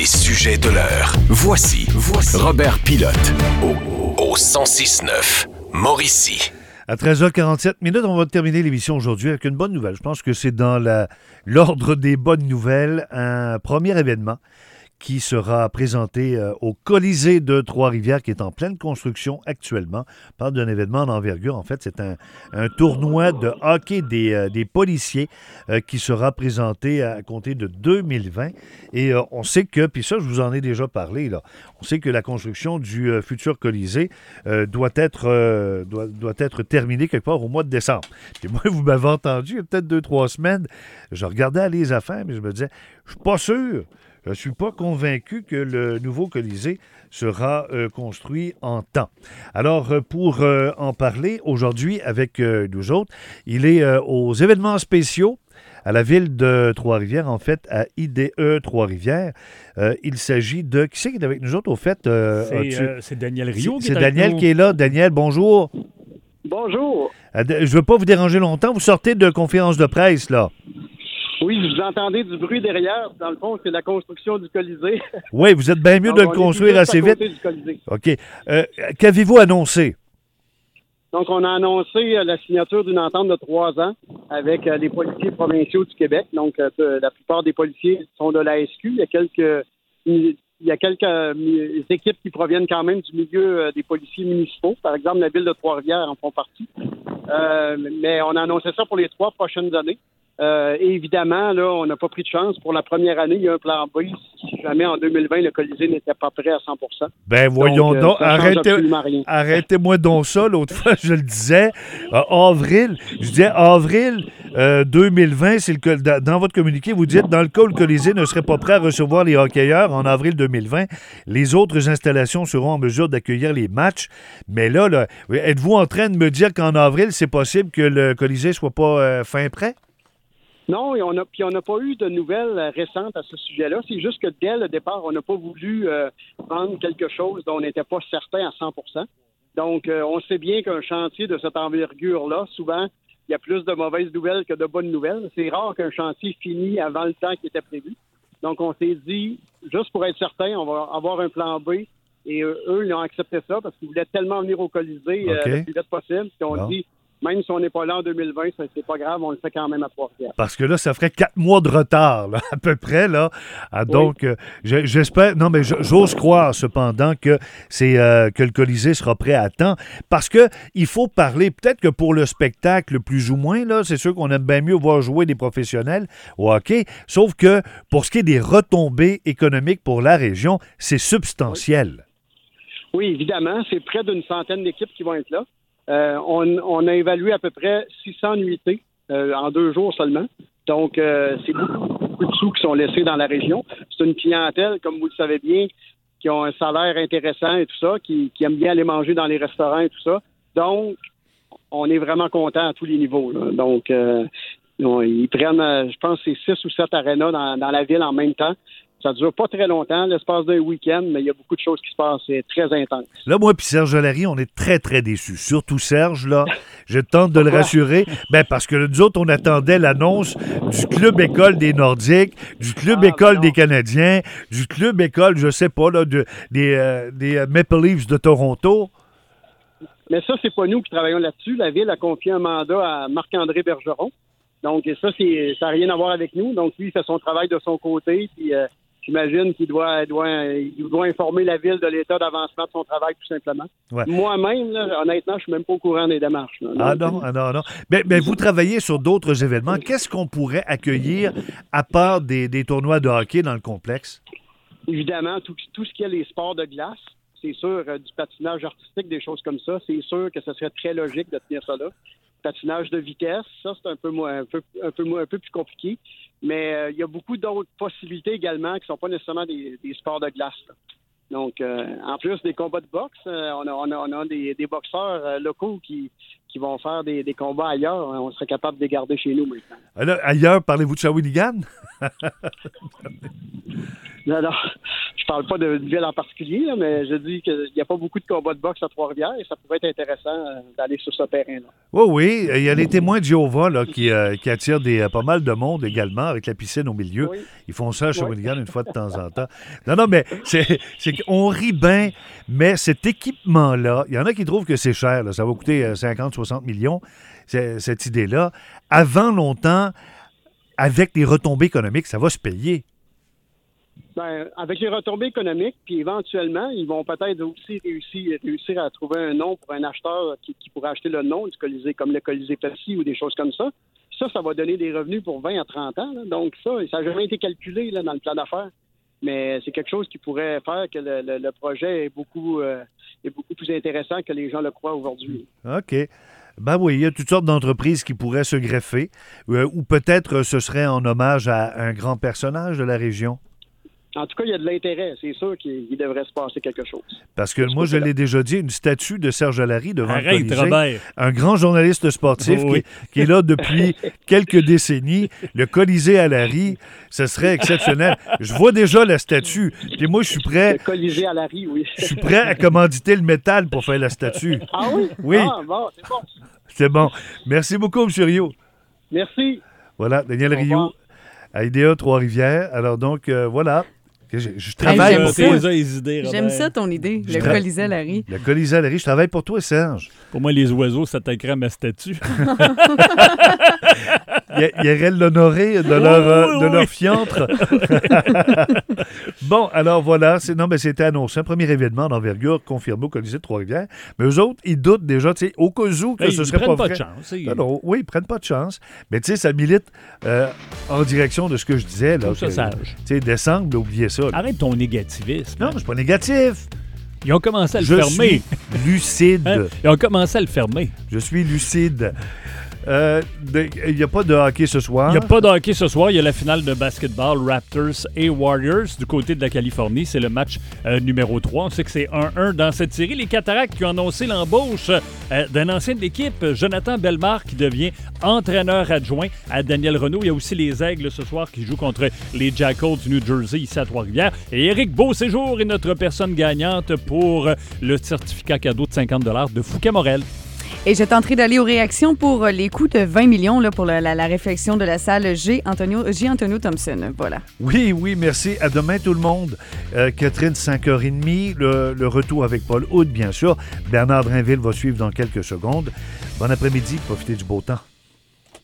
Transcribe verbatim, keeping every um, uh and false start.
Les sujets de l'heure. Voici, voici Robert Pilote au, au cent six neuf Mauricie. À treize heures quarante-sept minutes, on va terminer l'émission aujourd'hui avec une bonne nouvelle. Je pense que c'est dans la, l'ordre des bonnes nouvelles, un premier événement qui sera présenté euh, au Colisée de Trois-Rivières, qui est en pleine construction actuellement. On parle d'un événement d'envergure. En fait, c'est un, un tournoi de hockey des, euh, des policiers euh, qui sera présenté à, à compter de deux mille vingt. Et euh, on sait que, puis ça, je vous en ai déjà parlé, là, on sait que la construction du euh, futur Colisée euh, doit, être, euh, doit, doit être terminée quelque part au mois de décembre. Puis moi, vous m'avez entendu, il y a peut-être deux, trois semaines, je regardais les affaires, mais je me disais, je suis pas sûr. Je ne suis pas convaincu que le nouveau Colisée sera euh, construit en temps. Alors, euh, pour euh, en parler aujourd'hui avec euh, nous autres, il est euh, aux événements spéciaux à la ville de Trois-Rivières, en fait, à I D E Trois-Rivières. Euh, il s'agit de... Qui c'est qui est avec nous autres, au fait? Euh, c'est, tu... euh, c'est Daniel Rio qui c'est est C'est Daniel avec nous. qui est là. Daniel, bonjour. Bonjour. Euh, je ne veux pas vous déranger longtemps. Vous sortez de conférence de presse, là. Oui, vous entendez du bruit derrière. Dans le fond, c'est la construction du Colisée. Oui, vous êtes bien mieux Donc, de le on est construire juste à assez vite. côté du Colisée. OK. Euh, qu'avez-vous annoncé? Donc, on a annoncé euh, la signature d'une entente de trois ans avec euh, les policiers provinciaux du Québec. Donc, euh, la plupart des policiers sont de la S Q. Il y a quelques, il y a quelques euh, équipes qui proviennent quand même du milieu euh, des policiers municipaux. Par exemple, la ville de Trois-Rivières en font partie. Euh, mais on a annoncé ça pour les trois prochaines années. Euh, et évidemment, là, on n'a pas pris de chance. Pour la première année, il y a un plan B. Si jamais en deux mille vingt, le Colisée n'était pas prêt à cent pour cent. Ben voyons donc, donc euh, arrêtez, arrêtez-moi donc ça. L'autre fois, je le disais, euh, avril, je disais avril euh, deux mille vingt, c'est le, dans votre communiqué, vous dites, dans le cas où le Colisée ne serait pas prêt à recevoir les hockeyeurs en avril deux mille vingt, les autres installations seront en mesure d'accueillir les matchs. Mais là, là êtes-vous en train de me dire qu'en avril, c'est possible que le Colisée ne soit pas euh, fin prêt? Non, et on a, puis on n'a pas eu de nouvelles récentes à ce sujet-là. C'est juste que dès le départ, on n'a pas voulu euh, prendre quelque chose dont on n'était pas certain à cent pour cent. Donc, euh, on sait bien qu'un chantier de cette envergure-là, souvent, il y a plus de mauvaises nouvelles que de bonnes nouvelles. C'est rare qu'un chantier finisse avant le temps qui était prévu. Donc, on s'est dit, juste pour être certain, on va avoir un plan B. Et euh, eux, ils ont accepté ça parce qu'ils voulaient tellement venir au Colisée euh, okay. le plus vite possible. Puis on bon. dit... Même si on n'est pas là en deux mille vingt, ça, c'est pas grave, on le fait quand même à Trois-Rivières. Parce que là, ça ferait quatre mois de retard, là, à peu près, là. Ah, donc, oui. euh, j'espère... Non, mais j'ose croire, cependant, que, c'est, euh, que le Colisée sera prêt à temps. Parce que il faut parler, peut-être que pour le spectacle, plus ou moins, là, c'est sûr qu'on aime bien mieux voir jouer des professionnels au hockey, sauf que, pour ce qui est des retombées économiques pour la région, c'est substantiel. Oui, oui évidemment. C'est près d'une centaine d'équipes qui vont être là. Euh, on, on a évalué à peu près six cents nuitées euh, en deux jours seulement. Donc, euh, c'est beaucoup, beaucoup de sous qui sont laissés dans la région. C'est une clientèle, comme vous le savez bien, qui ont un salaire intéressant et tout ça, qui, qui aiment bien aller manger dans les restaurants et tout ça. Donc, on est vraiment content à tous les niveaux, là. Donc, euh, ils prennent, je pense, c'est six ou sept arénas dans, dans la ville en même temps. Ça ne dure pas très longtemps, l'espace d'un week-end, mais il y a beaucoup de choses qui se passent. C'est très intense. Là, moi puis Serge Larry, on est très, très déçus. Surtout Serge, là, je tente de le rassurer. Ben parce que nous autres, on attendait l'annonce du Club École des Nordiques, du Club ah, École ben des Canadiens, du Club École, je sais pas, là, de, des, euh, des Maple Leafs de Toronto. Mais ça, c'est pas nous qui travaillons là-dessus. La Ville a confié un mandat à Marc-André Bergeron. Donc, ça, c'est, ça n'a rien à voir avec nous. Donc, lui, il fait son travail de son côté, puis... Euh, J'imagine qu'il doit, doit, il doit informer la Ville de l'état d'avancement de son travail, tout simplement. Ouais. Moi-même, là, honnêtement, je ne suis même pas au courant des démarches. Là. Ah non, ah non, non. Mais, mais vous travaillez sur d'autres événements. Qu'est-ce qu'on pourrait accueillir à part des, des tournois de hockey dans le complexe? Évidemment, tout, tout ce qui est les sports de glace, c'est sûr, euh, du patinage artistique, des choses comme ça, c'est sûr que ce serait très logique de tenir ça là. Patinage de vitesse, ça, c'est un peu, moins, un peu, un peu, un peu plus compliqué. Mais euh, il y a beaucoup d'autres possibilités également qui ne sont pas nécessairement des, des sports de glace, là. Donc, euh, en plus des combats de boxe, euh, on a, on a, on a des, des boxeurs euh, locaux qui, qui vont faire des, des combats ailleurs. On serait capable de les garder chez nous maintenant. Alors, ailleurs, parlez-vous de Shawinigan? Non, non, je parle pas de ville en particulier, là, mais je dis qu'il n'y a pas beaucoup de combats de boxe à Trois-Rivières et ça pourrait être intéressant euh, d'aller sur ce terrain-là. Oui, oui. Il y a les témoins de Jéhovah là, qui, euh, qui attirent des, pas mal de monde également, avec la piscine au milieu. Oui. Ils font ça à Shawinigan Oui. une fois de temps en temps. Non, non, mais c'est, c'est qu'on rit bien, mais cet équipement-là, il y en a qui trouvent que c'est cher. Là, ça va coûter euh, cinquante à soixante millions, c'est, cette idée-là. Avant longtemps, avec les retombées économiques, ça va se payer. Ben, avec les retombées économiques, puis éventuellement, ils vont peut-être aussi réussir, réussir à trouver un nom pour un acheteur qui, qui pourrait acheter le nom du Colisée, comme le Colisée Pepsi ou des choses comme ça. Ça, ça va donner des revenus pour vingt à trente ans. Là. Donc ça, ça n'a jamais été calculé là, dans le plan d'affaires. Mais c'est quelque chose qui pourrait faire que le, le, le projet est beaucoup, euh, est beaucoup plus intéressant que les gens le croient aujourd'hui. OK. Ben oui, il y a toutes sortes d'entreprises qui pourraient se greffer, euh, ou peut-être euh, ce serait en hommage à un grand personnage de la région. En tout cas, il y a de l'intérêt. C'est sûr qu'il il devrait se passer quelque chose. Parce que moi, je l'ai déjà dit, une statue de Serge Allary devant Arrête, le Colisée. Robert. Un grand journaliste sportif Oh, oui. qui, qui est là depuis quelques décennies. Le Colisée Allary, ce serait exceptionnel. Je vois déjà la statue. Puis moi, je suis prêt. Le Colisée Allary, oui. Je suis prêt à commanditer le métal pour faire la statue. Ah oui? Oui. Ah, bon, c'est bon. C'est bon. Merci beaucoup, M. Rio. Merci. Voilà, Daniel Au revoir. Rio, à I D A Trois-Rivières. Alors donc, euh, voilà. Je, je Hey, travaille j'aime pour ça. toi. Tes les idées, Robert. J'aime ça, ton idée, Je le tra- Colisée Larry. Le Colisée Allary, je travaille pour toi, Serge. Pour moi, les oiseaux s'attaqueraient à ma statue. Il y irait l'honorer de leur, euh, de oui, leur oui. fiantre. Bon, alors voilà. C'est, non, mais c'était annoncé. Un premier événement d'envergure confirmé au Colisée de Trois-Rivières. Mais eux autres, ils doutent déjà, tu sais, au cas où que Hey, ce ils serait prennent pas pas vrai. de chance. Ils- Non, non, oui, ils prennent pas de chance. Mais tu sais, ça milite euh, en direction de ce que je disais. Là, Trouve ça que, sage. tu sais, décembre, oubliez ça. là. Arrête ton négativisme. Non, je suis pas négatif. Ils ont commencé à le Je fermer. suis lucide. Hein? Ils ont commencé à le fermer. Je suis lucide. Euh, de- Il n'y a pas de hockey ce soir. Il n'y a pas de hockey ce soir. Il y a la finale de basketball Raptors et Warriors du côté de la Californie. C'est le match euh, numéro trois. On sait que c'est un un dans cette série. Les Cataractes qui ont annoncé l'embauche euh, d'un ancien de l'équipe, Jonathan Bellemare, qui devient entraîneur adjoint à Daniel Renaud. Il y a aussi les Aigles ce soir qui jouent contre les Jackals du New Jersey ici à Trois-Rivières. Et Éric Beauséjour est notre personne gagnante pour le certificat cadeau de cinquante dollars de Fouquet Morel. Et je tenterai d'aller aux réactions pour les coûts de vingt millions là, pour la, la, la réflexion de la salle G. Antonio, J. Antonio Thompson. Voilà. Oui, oui, merci. À demain, tout le monde. Euh, Catherine, cinq heures trente. Le, le retour avec Paul Hood, bien sûr. Bernard Drinville va suivre dans quelques secondes. Bon après-midi. Profitez du beau temps.